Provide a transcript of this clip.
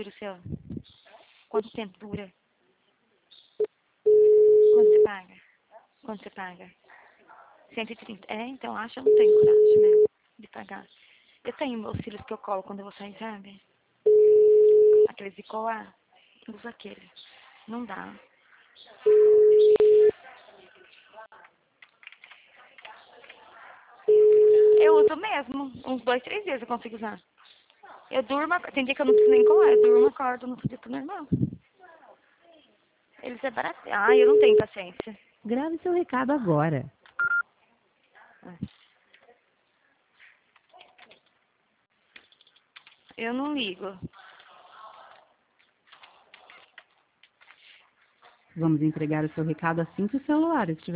dura o seu? Quanto tempo dura? Quanto você paga? Quanto você paga? 130. É, então acho que eu não tenho coragem mesmo de pagar. Eu tenho meus cílios que eu colo quando eu vou sair, sabe? Aqueles de colar. Uso aquele. Não dá. Eu uso mesmo. Uns 2, 3 dias eu consigo usar. Eu durmo, tem dia que eu não preciso nem colar. Eu durmo, acordo no outro dia, tô normal. Eles é barato. Ah, eu não tenho paciência. Grave seu recado agora. Eu não ligo. Vamos entregar o seu recado assim que o celular estiver